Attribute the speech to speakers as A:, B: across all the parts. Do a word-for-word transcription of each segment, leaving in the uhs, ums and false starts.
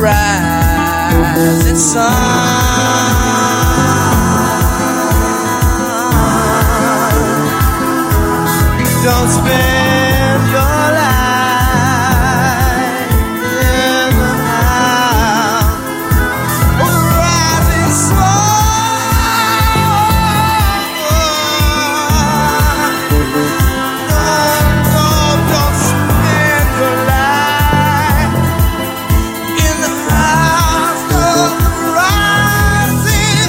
A: rising sun. Don't spend your life in the house of the rising sun. No, no, don't spend your life in the house of the rising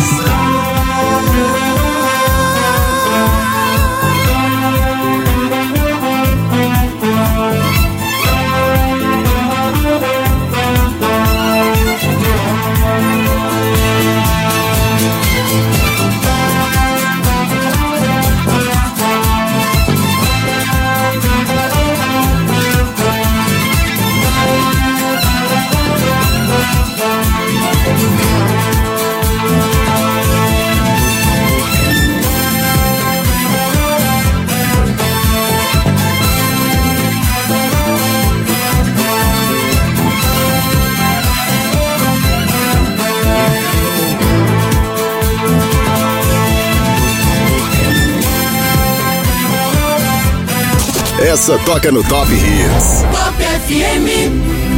B: Essa toca no Top Hits.
C: Top F M.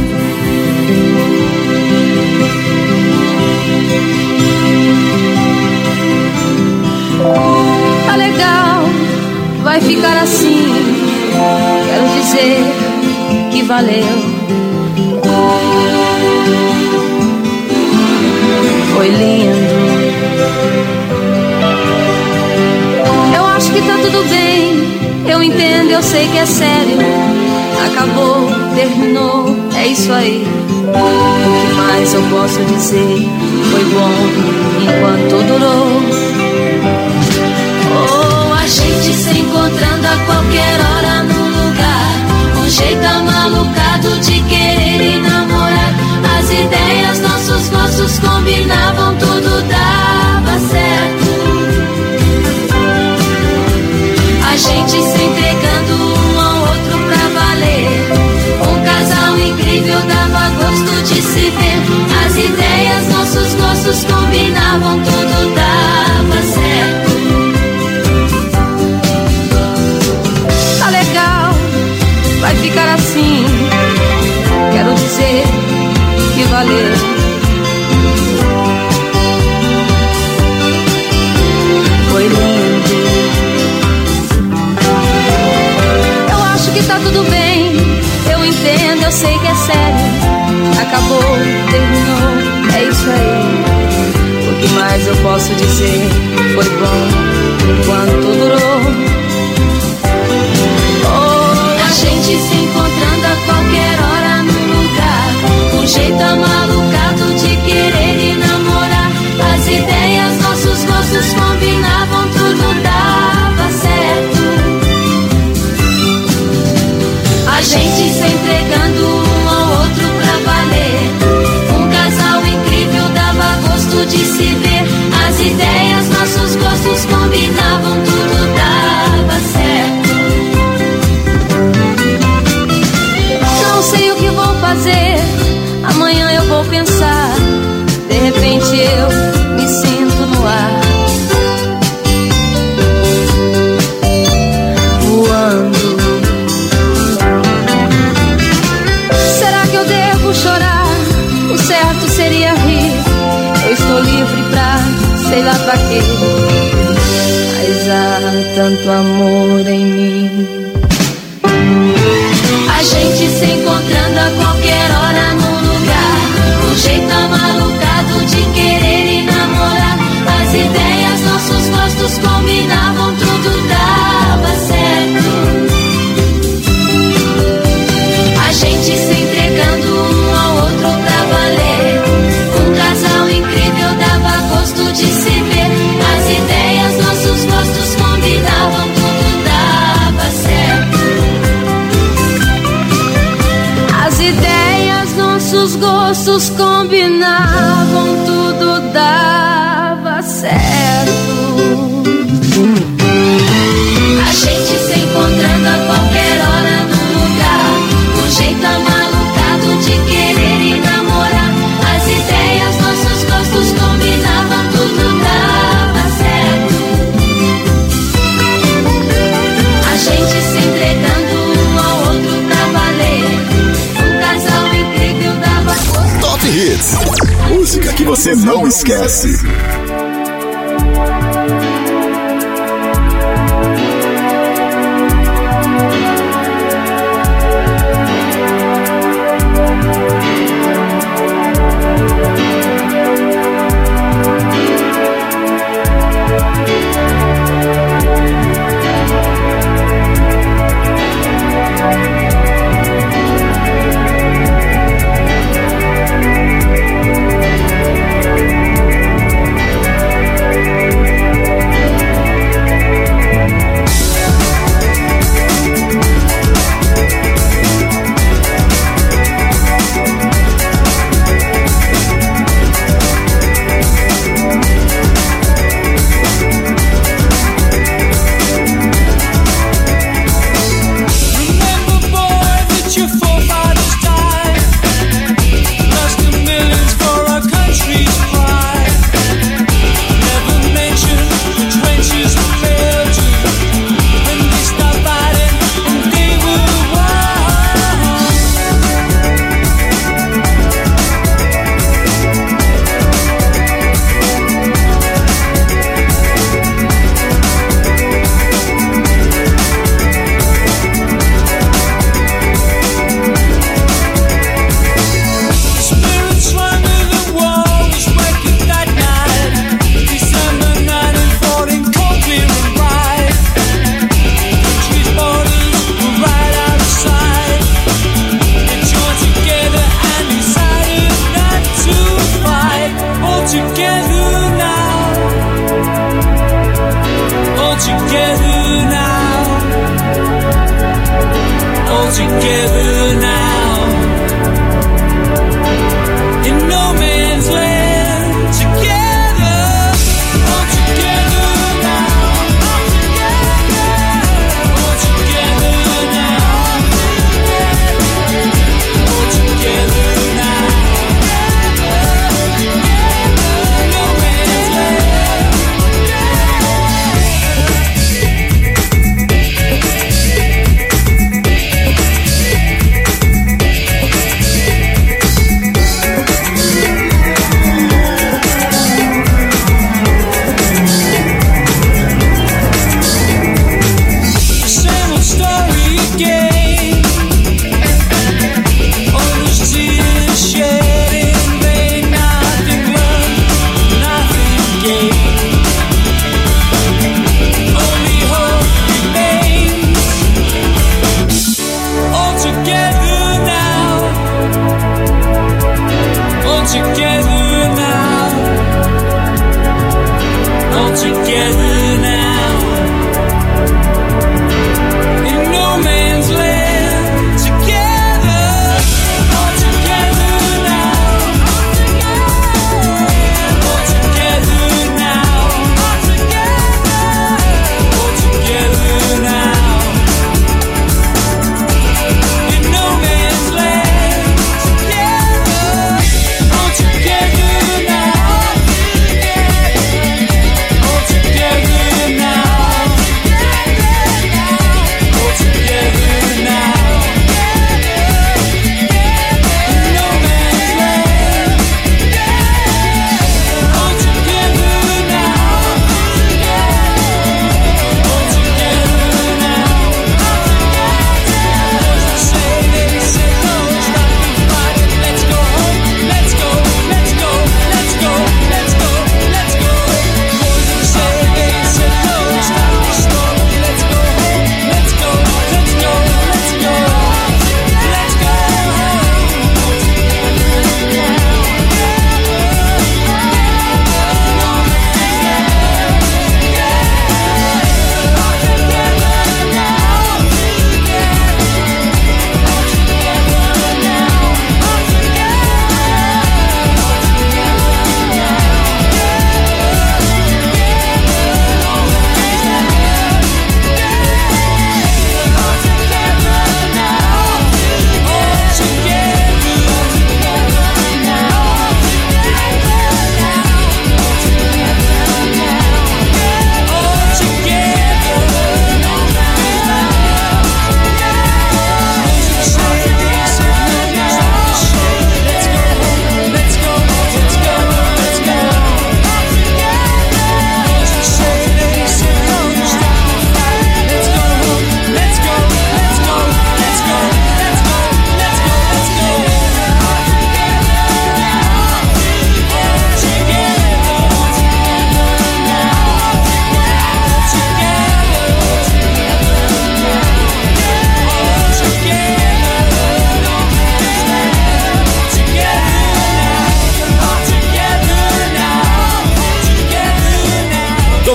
D: Tá legal, vai ficar assim. Quero dizer que valeu. Foi lindo. Eu acho que tá tudo bem. Eu entendo, eu sei que é sério. Acabou, terminou, é isso aí. O que mais eu posso dizer? Foi bom enquanto durou.
C: Oh, a gente se encontrando a qualquer hora no lugar. Um jeito amalucado de querer e namorar. As ideias, nossos gostos combinavam, tudo dava certo. A gente se entregando um ao outro pra valer. Um casal incrível, dava gosto de se ver. As ideias, nossos gostos combinavam, tudo dava certo.
D: Tá legal, vai ficar assim. Quero dizer que valeu. Foi lindo. Eu acho que tá tudo bem. Eu entendo, eu sei que é sério. Acabou, terminou, é isso aí. O que mais eu posso dizer? Foi bom enquanto durou.
C: Oh, a gente se encontrando a qualquer hora no lugar. Um jeito amalucado de querer e namorar. As ideias, nossos gostos combinavam, tudo dava certo. A gente se entregando um ao outro pra valer. Um casal incrível, dava gosto de se ver. As ideias, nossos gostos combinavam, tudo dava certo.
D: Não sei o que vou fazer, amanhã eu vou pensar. De repente eu me sinto no ar, voando. Será que eu devo chorar? O certo seria rir. Eu estou livre pra, sei lá pra quê. Mas há tanto amor em mim.
C: A gente se encontrando a qualquer hora no lugar. Um jeito amalucado de querer e namorar. As ideias, nossos gostos combinavam, tudo dava certo. A gente se entregando um ao outro pra valer. Um casal incrível, dava gosto de se ver. As ideias, nossos gostos combinavam, tudo dava certo.
D: As ideias, nossos gostos combinavam, tudo dava certo.
C: A gente se encontrando a qualquer hora no lugar. Um jeito amalucado de querer e namorar.
B: Hits. Música que você não esquece.
E: Together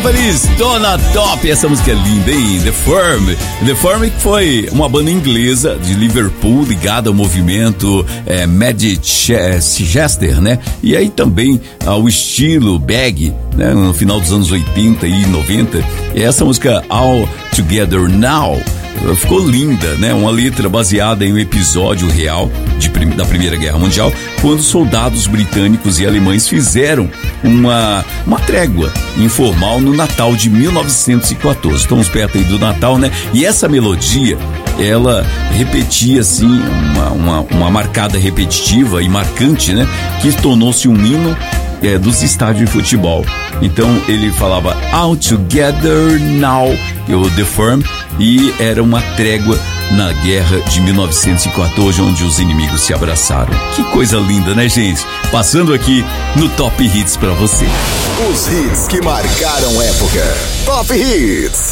E: feliz, tô na top. Essa música é linda, hein? The Firm. The Firm foi uma banda inglesa de Liverpool ligada ao movimento é, Manchester, né? E aí também ao estilo bag, né? No final dos anos oitenta e noventa. E essa música All Together Now ficou linda, né? Uma letra baseada em um episódio real de, da Primeira Guerra Mundial, quando soldados britânicos e alemães fizeram uma, uma trégua informal no Natal de mil novecentos e quatorze. Estamos perto aí do Natal, né? E essa melodia, ela repetia assim, uma, uma, uma marcada repetitiva e marcante, né? Que tornou-se um hino É, dos estádios de futebol. Então ele falava All Together Now, o The Firm, e era uma trégua na guerra de mil novecentos e quatorze, onde os inimigos se abraçaram. Que coisa linda, né, gente? Passando aqui no Top Hits pra você.
B: Os hits que marcaram época. Top Hits.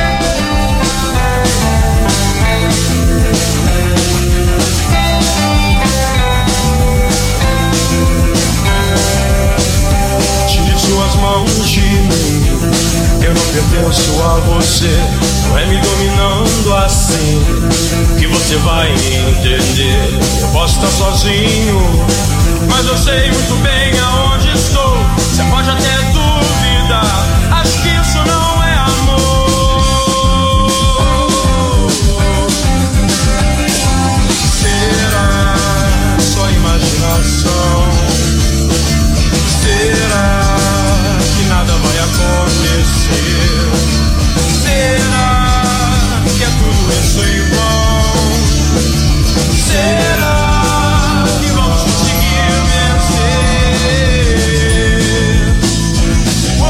F: Suas mãos de mim, eu não pertenço a você. Não é me dominando assim que você vai me entender. Eu posso estar sozinho, mas eu sei muito bem aonde estou. Você pode até duvidar, acho que isso não é amor. Será só imaginação? Será que nada vai acontecer? Será que é tudo isso em vão? Será que vamos conseguir vencer? Oh,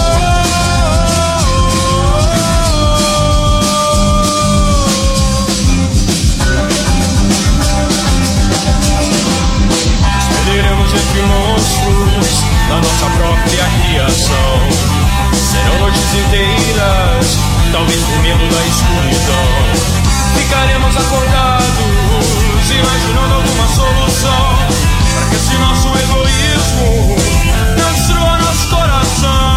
F: esperaremos entre monstros da nossa própria criação. Serão noites inteiras, talvez por medo da escuridão. Ficaremos acordados, imaginando alguma solução, para que esse nosso egoísmo não destrua nosso coração.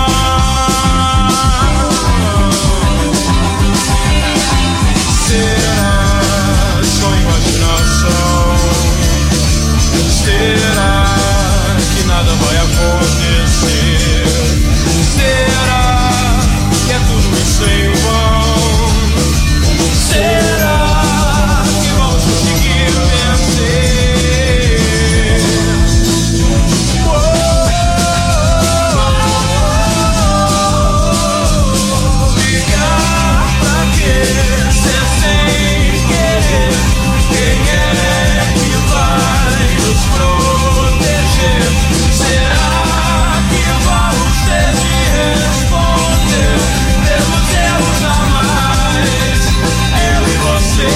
F: Será só imaginação? Será que nada vai acontecer? Será que é tudo isso em vão? Será que vamos conseguir vencer? Oh, ligar pra quê? Ser sem querer. Quem é que vai nos proteger? Será que vamos ter de responder pelos erros a mais? Eu e você.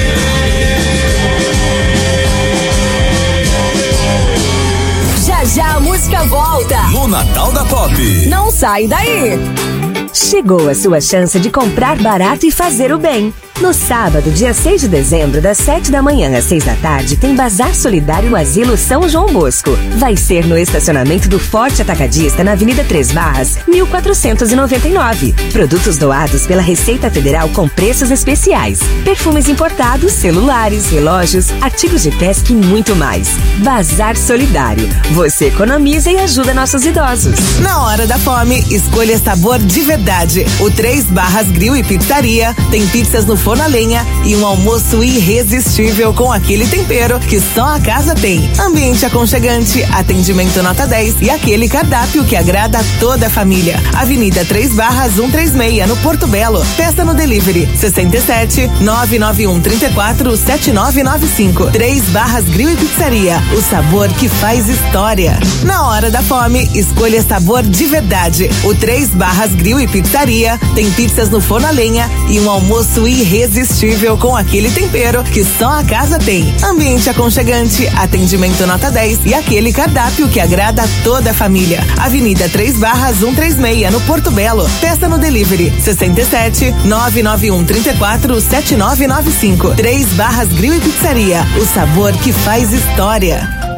G: Já já a música volta.
B: No Natal da Pop.
G: Não sai daí. Chegou a sua chance de comprar barato e fazer o bem. No sábado, dia seis de dezembro, das sete da manhã às seis da tarde, tem Bazar Solidário no Asilo São João Bosco. Vai ser no estacionamento do Forte Atacadista, na Avenida Três Barras, mil quatrocentos e noventa e nove. Produtos doados pela Receita Federal com preços especiais. Perfumes importados, celulares, relógios, artigos de pesca e muito mais. Bazar Solidário. Você economiza e ajuda nossos idosos.
H: Na hora da fome, escolha sabor de verdade. O Três Barras Grill e Pizzaria tem pizzas no forno a lenha e um almoço irresistível com aquele tempero que só a casa tem. Ambiente aconchegante, atendimento nota dez e aquele cardápio que agrada a toda a família. Avenida Três Barras cento e trinta e seis, no Porto Belo. Peça no delivery sessenta e sete, nove nove um, trinta e quatro, sete nove nove cinco. Três Barras Grill e Pizzaria, o sabor que faz história. Na hora da fome, escolha sabor de verdade. O Três Barras Grill e Pizzaria tem pizzas no forno a lenha e um almoço irresistível com aquele tempero que só a casa tem. Ambiente aconchegante, atendimento nota dez e aquele cardápio que agrada a toda a família. Avenida Três Barras cento e trinta e seis, no Porto Belo. Peça no delivery sessenta e sete, nove nove um, trinta e quatro, sete nove nove cinco. Três Barras Grill e Pizzaria, o sabor que faz história.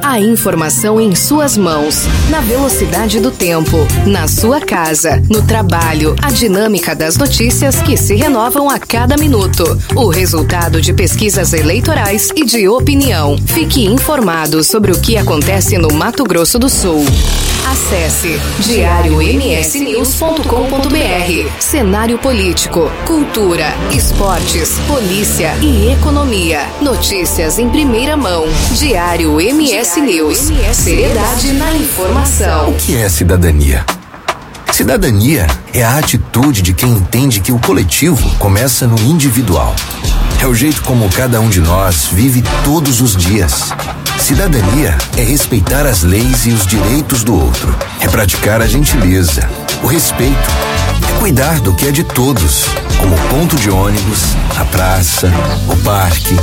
I: A informação em suas mãos, na velocidade do tempo, na sua casa, no trabalho, a dinâmica das notícias que se renovam a cada minuto, o resultado de pesquisas eleitorais e de opinião. Fique informado sobre o que acontece no Mato Grosso do Sul. Acesse diário m s news ponto com ponto b r. Cenário político, cultura, esportes, polícia e economia. Notícias em primeira mão. Diário M S News. Seriedade na informação.
J: O que é cidadania? Cidadania é a atitude de quem entende que o coletivo começa no individual. É o jeito como cada um de nós vive todos os dias. Cidadania é respeitar as leis e os direitos do outro. É praticar a gentileza, o respeito. É cuidar do que é de todos, como o ponto de ônibus, a praça, o parque.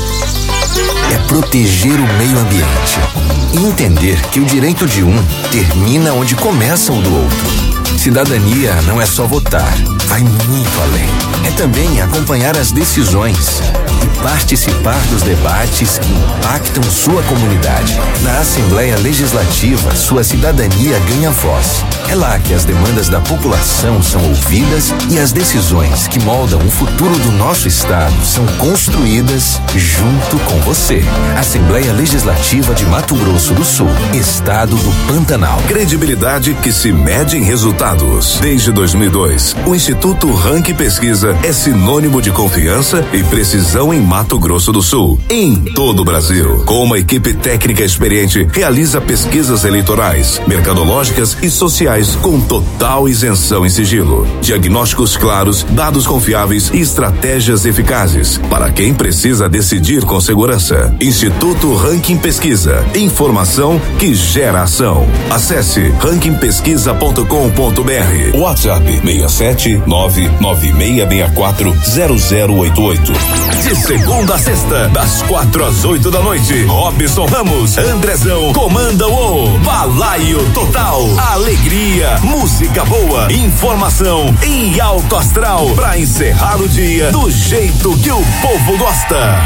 J: É proteger o meio ambiente e entender que o direito de um termina onde começa o do outro. Cidadania não é só votar, vai muito além. É também acompanhar as decisões e participar dos debates que impactam sua comunidade. Na Assembleia Legislativa, sua cidadania ganha voz. É lá que as demandas da população são ouvidas e as decisões que moldam o futuro do nosso estado são construídas junto com você. Assembleia Legislativa de Mato Grosso do Sul, Estado do Pantanal.
K: Credibilidade que se mede em resultados. Desde dois mil e dois, o Instituto Ranking Pesquisa é sinônimo de confiança e precisão em Mato Grosso do Sul, em todo o Brasil. Com uma equipe técnica experiente, realiza pesquisas eleitorais, mercadológicas e sociais com total isenção em sigilo. Diagnósticos claros, dados confiáveis e estratégias eficazes para quem precisa decidir com segurança. Instituto Ranking Pesquisa. Informação que gera ação. Acesse ranking pesquisa ponto com ponto b r. WhatsApp seis sete nove nove seis seis quatro zero zero oito oito. De segunda a sexta, das quatro às oito da noite, Robson Ramos, Andrezão comandam o Balaio Total. Alegria, música boa, informação e alto astral pra encerrar o dia do jeito que o povo gosta.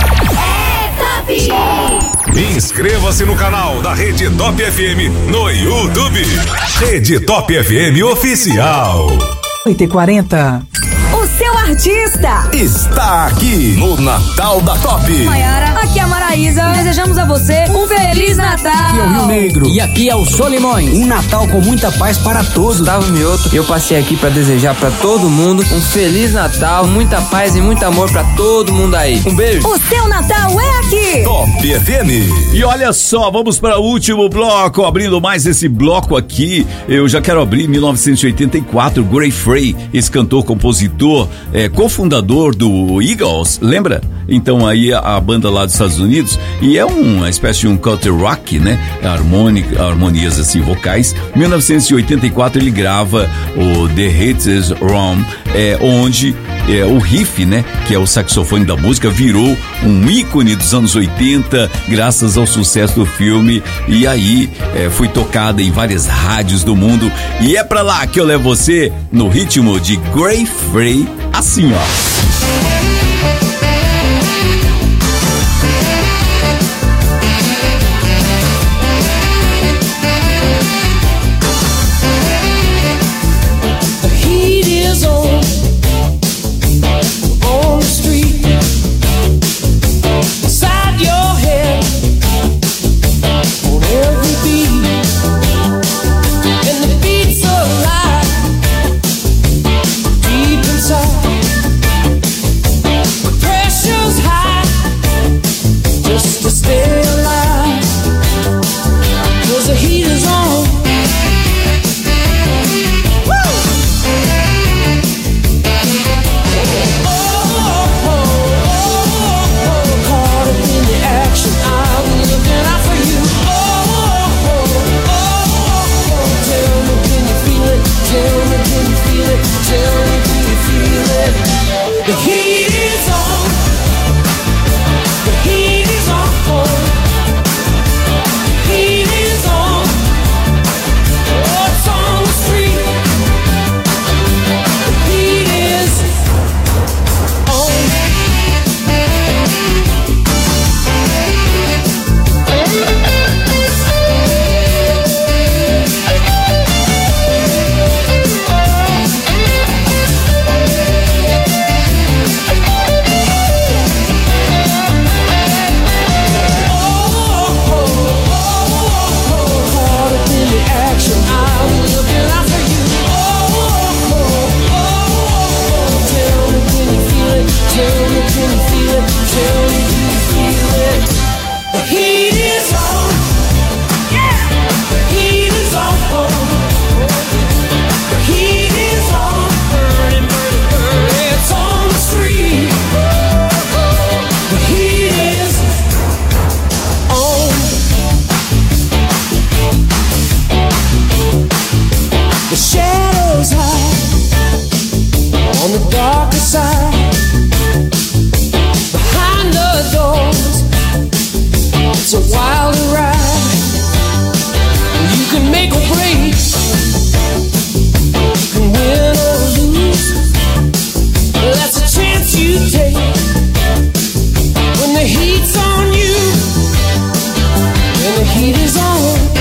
L: Inscreva-se no canal da Rede Top F M no YouTube. Rede Top F M Oficial.
M: oito e quarenta.
N: O seu artista
K: está aqui no Natal da Top.
N: Maiara, aqui é a Maraísa. Desejamos a você um Feliz Natal.
O: Aqui é o Rio Negro. E aqui é o Solimões. Um Natal com muita paz para todos.
P: Gustavo Mioto. Eu passei aqui para desejar para todo mundo um Feliz Natal, muita paz e muito amor para todo mundo aí. Um beijo.
N: O seu Natal é aqui.
K: Top F M.
E: E olha só, vamos para o último bloco, abrindo mais esse bloco aqui. Eu já quero abrir mil novecentos e oitenta e quatro, Gray Frey, esse cantor, compositor, é, cofundador do Eagles, lembra? Então aí a, a banda lá dos Estados Unidos, e é uma espécie de um country rock, né? Harmônica, harmonias assim, vocais. mil novecentos e oitenta e quatro ele grava o The Hit Is Wrong, é, onde é, o riff, né? Que é o saxofone da música, virou um ícone dos anos oitenta, graças ao sucesso do filme, e aí é, foi tocada em várias rádios do mundo, e é pra lá que eu levo você no ritmo de Gray Frey, assim ó.
Q: Deep inside
A: The shadows hide on the darker side. Behind the doors, it's a wild ride. You can make or break, you can win or lose. That's a chance you take when the heat's on you, when the heat is on.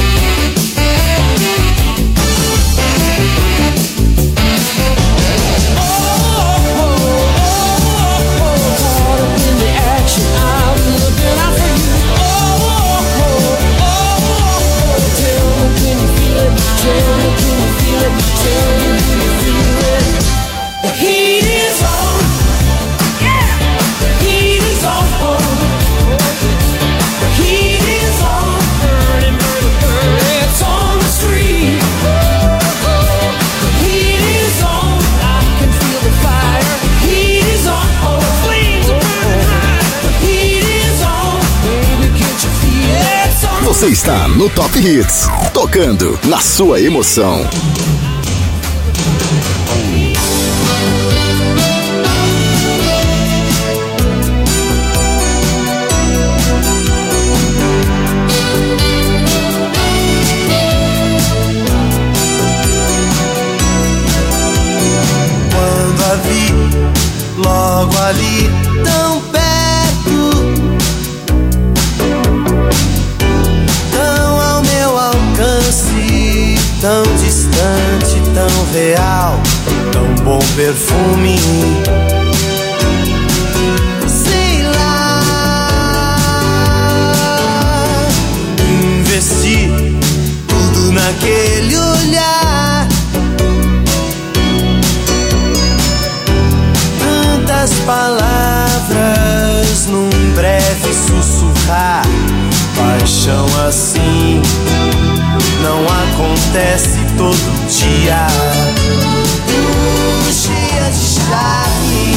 B: Você está no Top Hits, tocando na sua emoção.
A: Quando a vi logo ali, tão perto, tão ao meu alcance, tão distante, tão real, tão bom perfume. Sei lá, investi tudo naquele olhar. Tantas palavras num breve sussurrar. Paixão assim não acontece todo dia. Hum, cheia de charme,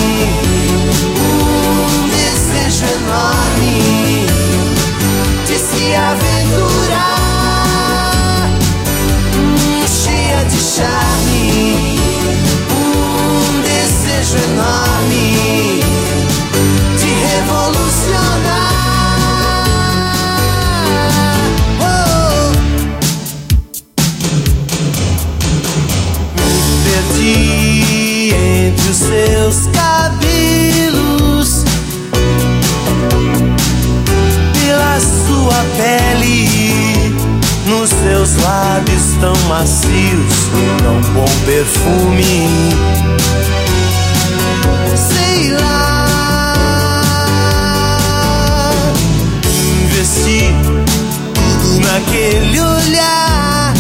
A: um desejo enorme de se aventurar. Hum, cheia de charme, um desejo enorme de revolucionar. Entre os seus cabelos, pela sua pele, nos seus lábios tão macios, tão bom perfume. Sei lá, investi tudo naquele olhar.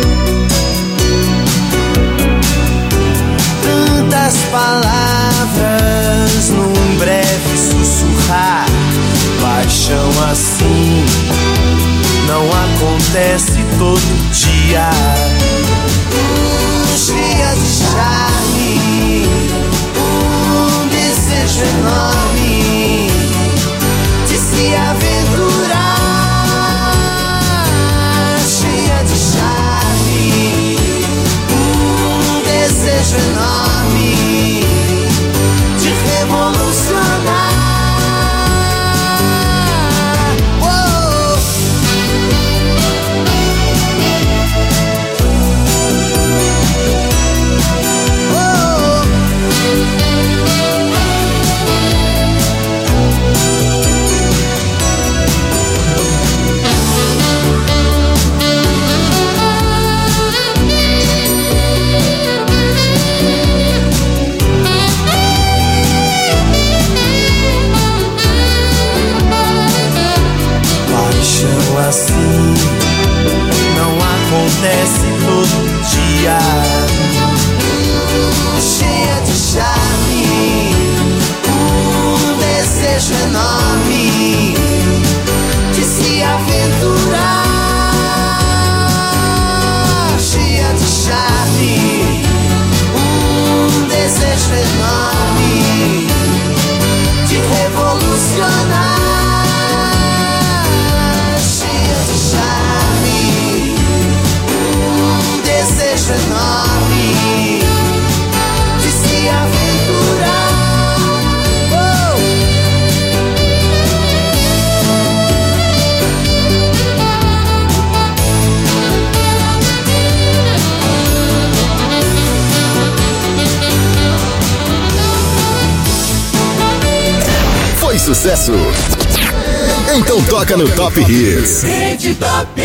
A: Tantas palavras num breve sussurrar. Paixão assim não acontece todo dia. Hum, cheia de charme, um desejo enorme de se aventurar. Cheia de charme, um desejo enorme de revolucionar. Oh. Oh. Paixão assim não acontece todo dia. Cheia de charme, um desejo enorme de se aventurar. Cheia de charme, um desejo enorme de revolucionar. Cheia de charme, um desejo enorme
B: sucesso. Então toca no Top Hits.
A: Rede Top.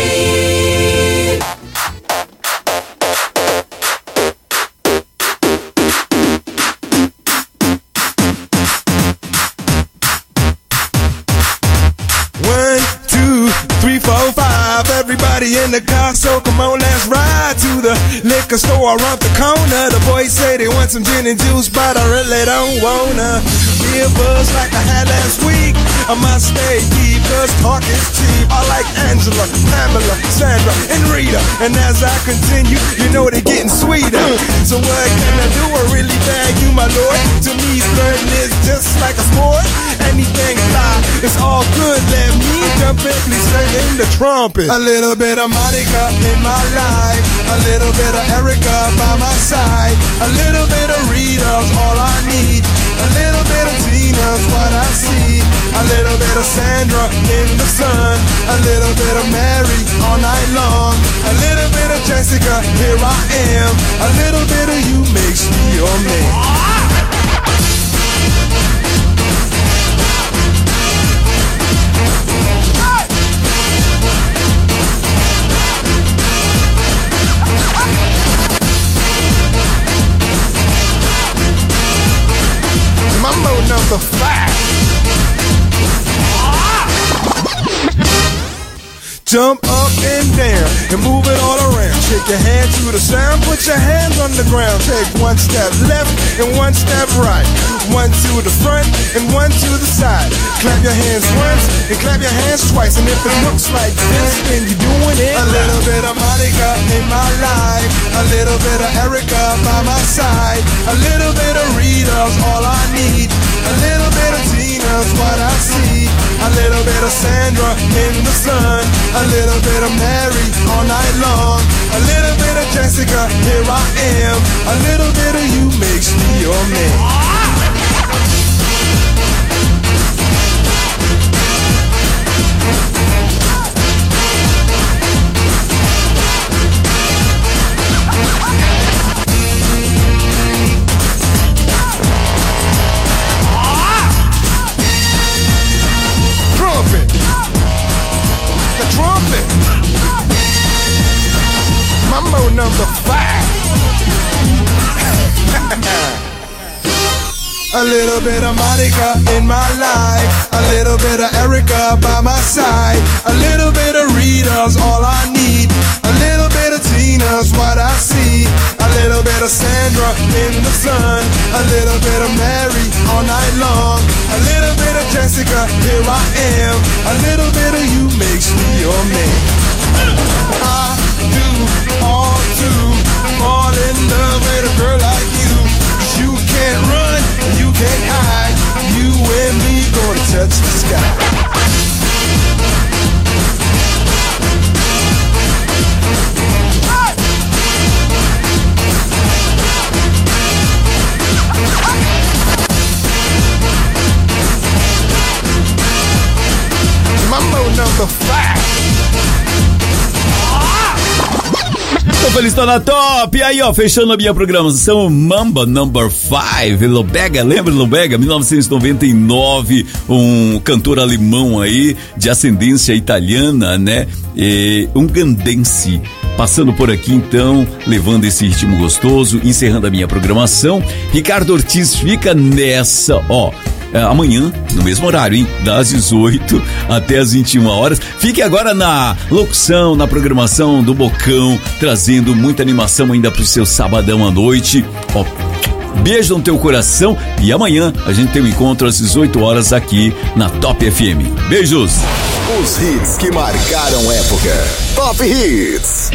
Q: Everybody in the car, so come on, let's ride to the liquor store around the corner. The boys say they want some gin and juice, but I really don't wanna be a buzz like I had last week. I must stay deep, cause talk is cheap. I like Angela, Pamela, Sandra, and Rita. And as I continue, you know they're getting sweeter. So what can I do? I really bag you, my lord. To me, flirting is just like a sport. Anything fly, it's all good. Let me jump in, please sing in the trumpet. A little bit of Monica in my life, a little bit of Erica by my side, a little bit of Rita's all I need, a little bit of Tina's what I see, a little bit of Sandra in the sun, a little bit of Mary all night long, a little bit of Jessica, here I am, a little bit of you makes me your man. Mambo number five. Jump up and down and move it all around. Shake your hand to the sound, put your hands on the ground. Take one step left and one step right. One to the front and one to the side. Clap your hands once and clap your hands twice. And if it looks like this, then you're doing it. A little bit of Monica in my life, a little bit of Erica by my side, a little bit of Rita's all I need, a little bit of Tina's what I see, a little bit of Sandra in the sun, a little bit of Mary all night long, a little bit of Jessica, here I am, a little bit of you makes me your man. Trumpet, the trumpet, Mambo number five. A little bit of Monica in my life, a little bit of Erica by my side, a little bit of Rita's all I need, a little bit of Tina's what I see, a little bit of Sandra in the sun, a little bit of Mary all night long, a little bit of Jessica, here I am, a little bit of you makes me your man. I do all to fall in love with a girl like you, 'cause you can't run, you can't hide, you and me gonna touch the sky. Mambo number five.
E: Tô feliz, tô na top. E aí, ó, fechando a minha programação, Mamba Number five, Lobega, lembra Lobega? mil novecentos e noventa e nove, um cantor alemão aí, de ascendência italiana, né? E um gandense. Passando por aqui então, levando esse ritmo gostoso, encerrando a minha programação. Ricardo Ortiz fica nessa, ó. Amanhã, no mesmo horário, hein? Das dezoito até as vinte e uma horas. Fique agora na locução, na programação do Bocão, trazendo muita animação ainda pro seu sabadão à noite. Ó, beijo no teu coração e amanhã a gente tem um encontro às dezoito horas aqui na Top F M. Beijos!
B: Os hits que marcaram época. Top Hits.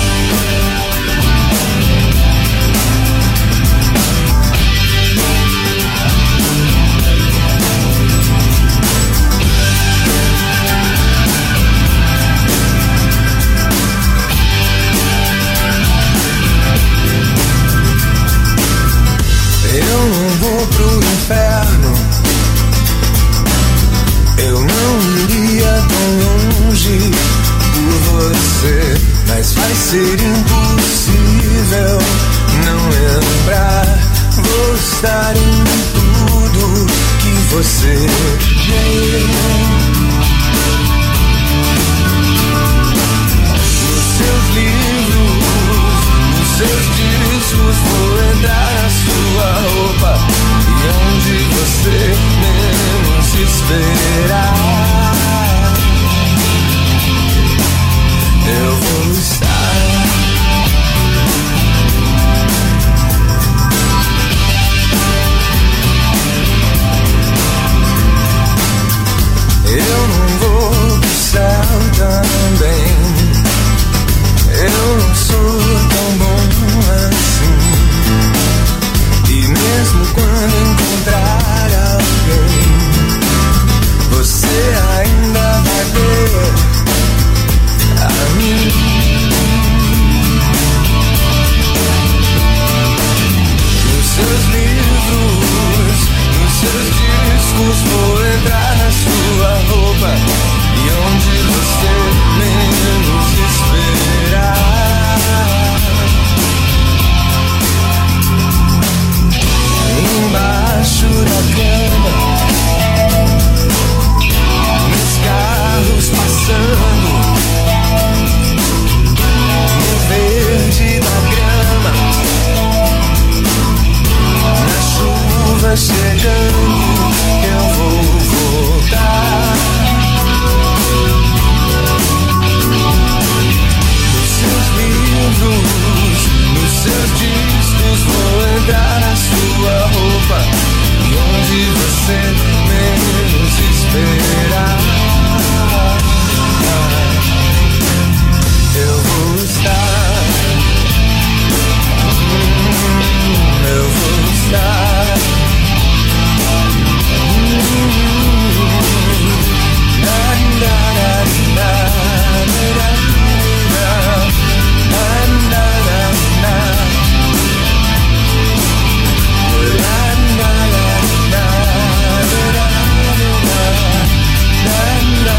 Q: Eu não vou pro inferno, eu não iria tão longe por você, mas vai ser impossível não lembrar. Vou estar em tudo que você
A: jeito. Nos seus livros, nos seus discos